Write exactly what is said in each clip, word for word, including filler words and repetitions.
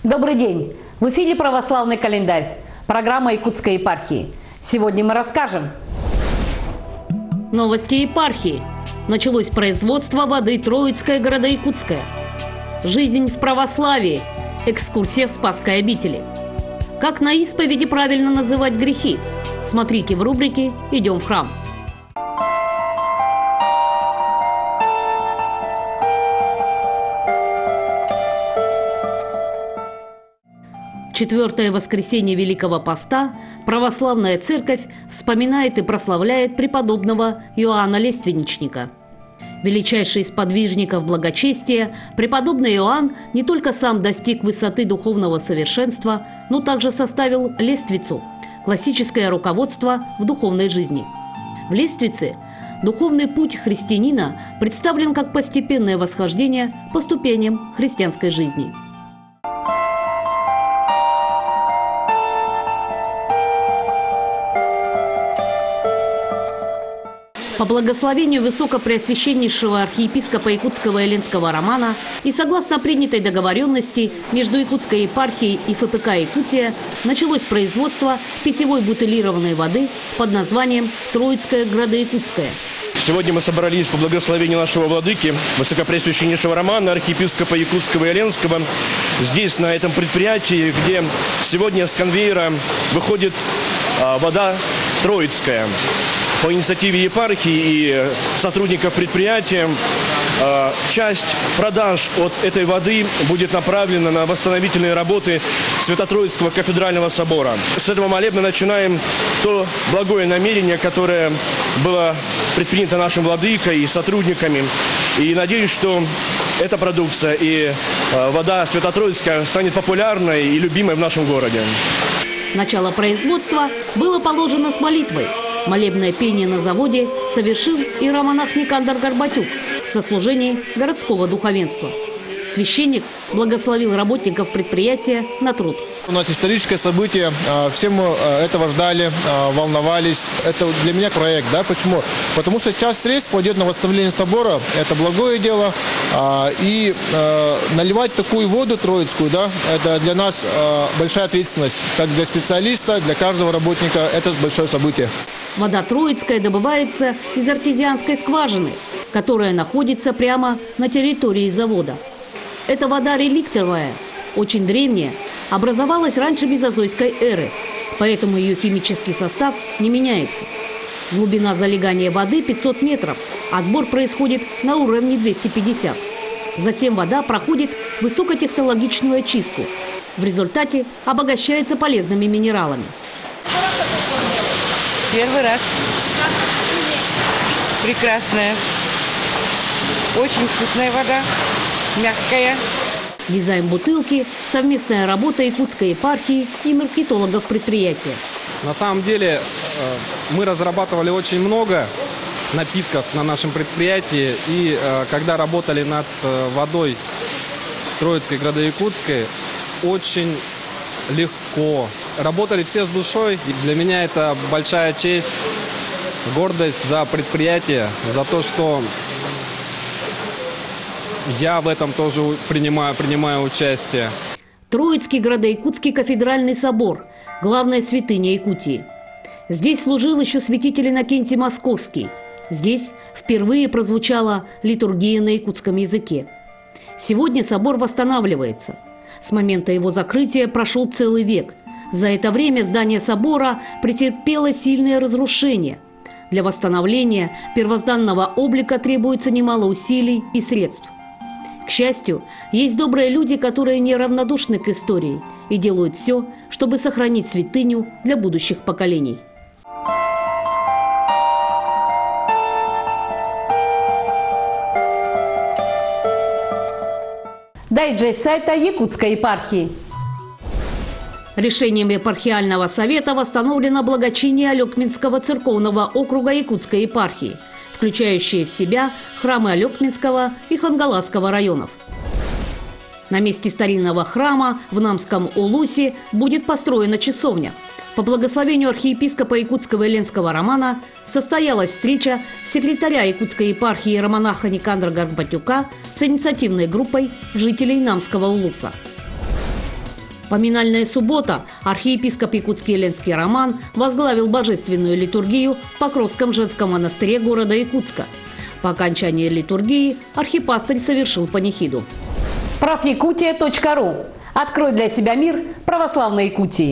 Добрый день! В эфире «Православный календарь», программа Якутской епархии. Сегодня мы расскажем. Новости епархии. Началось производство воды Троицкая Градо-Якутская. Жизнь в православии. Экскурсия в Спасской обители. Как на исповеди правильно называть грехи? Смотрите в рубрике «Идем в храм». Четвертое воскресенье Великого Поста Православная Церковь вспоминает и прославляет преподобного Иоанна Лиственничника. Величайший из подвижников благочестия, преподобный Иоанн не только сам достиг высоты духовного совершенства, но также составил лествицу – классическое руководство в духовной жизни. В лествице духовный путь христианина представлен как постепенное восхождение по ступеням христианской жизни. По благословению Высокопреосвященнейшего архиепископа Якутского и Ленского Романа и согласно принятой договоренности между Якутской епархией и эф пэ ка Якутия началось производство питьевой бутылированной воды под названием Троицкая Градо-Якутская. Сегодня мы собрались по благословению нашего владыки, Высокопреосвященнейшего Романа, архиепископа Якутского и Ленского, здесь, на этом предприятии, где сегодня с конвейера выходит а, вода Троицкая. По инициативе епархии и сотрудников предприятия часть продаж от этой воды будет направлена на восстановительные работы Свято-Троицкого кафедрального собора. С этого молебна начинаем то благое намерение, которое было предпринято нашим владыкой и сотрудниками. И надеюсь, что эта продукция и вода Свято-Троицкая станет популярной и любимой в нашем городе. Начало производства было положено с молитвой. Молебное пение на заводе совершил иеромонах Никандр Горбатюк в сослужении городского духовенства. Священник благословил работников предприятия на труд. У нас историческое событие, все мы этого ждали, волновались. Это для меня проект, да? Почему? Потому что часть средств пойдет на восстановление собора, это благое дело. И наливать такую воду троицкую, да, это для нас большая ответственность, как для специалиста, для каждого работника, это большое событие. Вода Троицкая добывается из артезианской скважины, которая находится прямо на территории завода. Эта вода реликтовая, очень древняя, образовалась раньше мезозойской эры, поэтому ее химический состав не меняется. Глубина залегания воды пятьсот метров, отбор происходит на уровне двести пятьдесят. Затем вода проходит высокотехнологичную очистку. В результате обогащается полезными минералами. Первый раз. Прекрасная. Очень вкусная вода. Мягкая. Дизайн бутылки – совместная работа Якутской епархии и маркетологов предприятия. На самом деле мы разрабатывали очень много напитков на нашем предприятии. И когда работали над водой Троицкой Градо-Якутской, очень легко. Работали все с душой. И для меня это большая честь, гордость за предприятие, за то, что я в этом тоже принимаю, принимаю участие. Троицкий Градо-Якутский кафедральный собор – главная святыня Якутии. Здесь служил еще святитель Иннокентий Московский. Здесь впервые прозвучала литургия на якутском языке. Сегодня собор восстанавливается. С момента его закрытия прошел целый век. За это время здание собора претерпело сильные разрушения. Для восстановления первозданного облика требуется немало усилий и средств. К счастью, есть добрые люди, которые неравнодушны к истории и делают все, чтобы сохранить святыню для будущих поколений. Дайджест сайта Якутской епархии. Решением епархиального совета восстановлено благочиние Алекминского церковного округа Якутской епархии, включающие в себя храмы Алекминского и Хангаласского районов. На месте старинного храма в Намском Улусе будет построена часовня. По благословению архиепископа Якутского и Ленского Романа состоялась встреча секретаря Якутской епархии иеромонаха Никандра Горбатюка с инициативной группой жителей Намского Улуса. Поминальная суббота. Архиепископ Якутский Ленский Роман возглавил божественную литургию в Покровском женском монастыре города Якутска. По окончании литургии архипастырь совершил панихиду. правякутия точка ру. Открой для себя мир православной Якутии.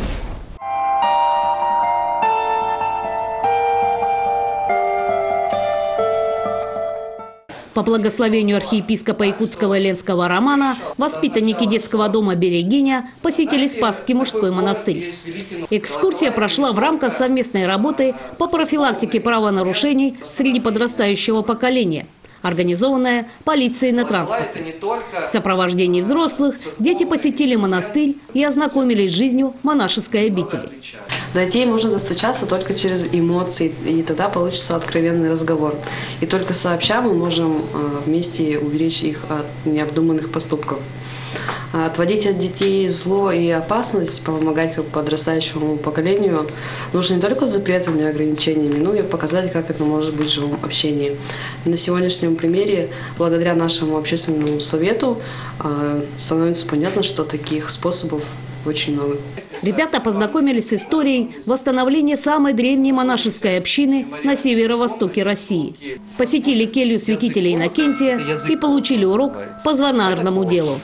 По благословению архиепископа Якутского Ленского Романа воспитанники детского дома «Берегиня» посетили Спасский мужской монастырь. Экскурсия прошла в рамках совместной работы по профилактике правонарушений среди подрастающего поколения, организованная полицией на транспорте. В сопровождении взрослых дети посетили монастырь и ознакомились с жизнью монашеской обители. До детей можно достучаться только через эмоции, и тогда получится откровенный разговор. И только сообща мы можем вместе уберечь их от необдуманных поступков. Отводить от детей зло и опасность, помогать как подрастающему поколению нужно не только с запретами и ограничениями, но и показать, как это может быть в живом общении. И на сегодняшнем примере, благодаря нашему общественному совету, становится понятно, что таких способов очень много. Ребята познакомились с историей восстановления самой древней монашеской общины на северо-востоке России. Посетили келью святителя Иннокентия и получили урок по звонарному делу.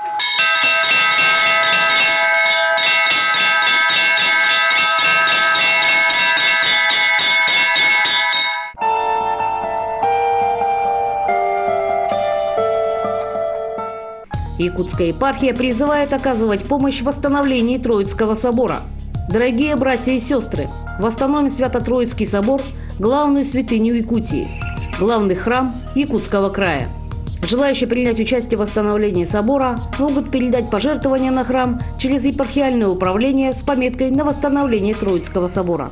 Якутская епархия призывает оказывать помощь в восстановлении Троицкого собора. Дорогие братья и сестры, восстановим Свято-Троицкий собор, главную святыню Якутии, главный храм Якутского края. Желающие принять участие в восстановлении собора могут передать пожертвования на храм через епархиальное управление с пометкой на восстановление Троицкого собора.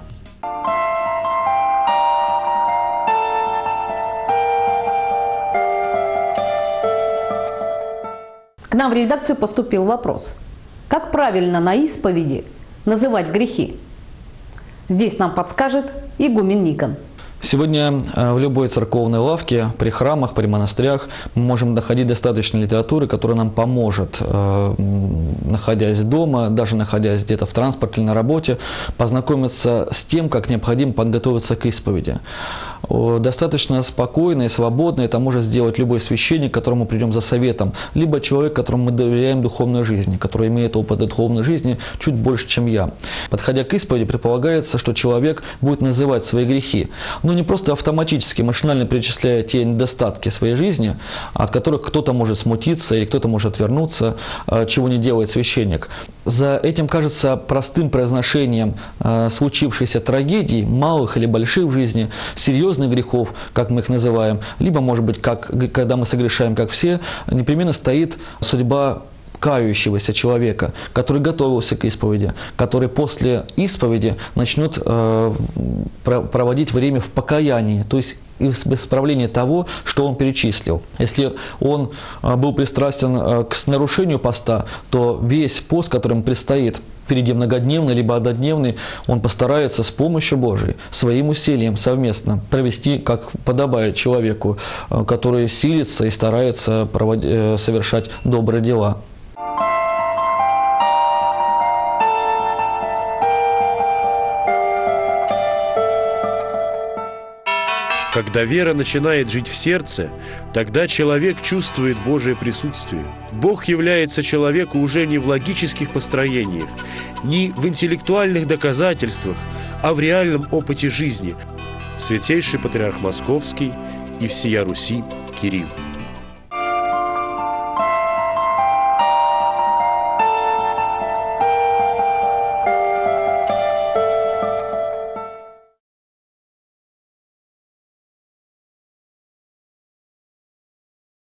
К нам в редакцию поступил вопрос. Как правильно на исповеди называть грехи? Здесь нам подскажет игумен Никон. Сегодня в любой церковной лавке, при храмах, при монастырях мы можем находить достаточно литературы, которая нам поможет, находясь дома, даже находясь где-то в транспорте или на работе, познакомиться с тем, как необходимо подготовиться к исповеди. Достаточно спокойно и свободно это может сделать любой священник, к которому придем за советом, либо человек, которому мы доверяем духовной жизни, который имеет опыт духовной жизни чуть больше, чем я. Подходя к исповеди, предполагается, что человек будет называть свои грехи, но не просто автоматически, машинально перечисляя те недостатки своей жизни, от которых кто-то может смутиться или кто-то может отвернуться, чего не делает священник. За этим, кажется, простым произношением случившейся трагедии, малых или больших в жизни, серьезных грехов, как мы их называем, либо, может быть, как, когда мы согрешаем, как все, непременно стоит судьба кающегося человека, который готовился к исповеди, который после исповеди начнет э, проводить время в покаянии, то есть исправление того, что он перечислил. Если он был пристрастен к нарушению поста, то весь пост, которым предстоит впереди многодневный либо однодневный, он постарается с помощью Божией, своим усилием совместно провести, как подобает человеку, который силится и старается проводить, совершать добрые дела. Когда вера начинает жить в сердце, тогда человек чувствует Божие присутствие. Бог является человеку уже не в логических построениях, не в интеллектуальных доказательствах, а в реальном опыте жизни. Святейший Патриарх Московский и всея Руси Кирилл.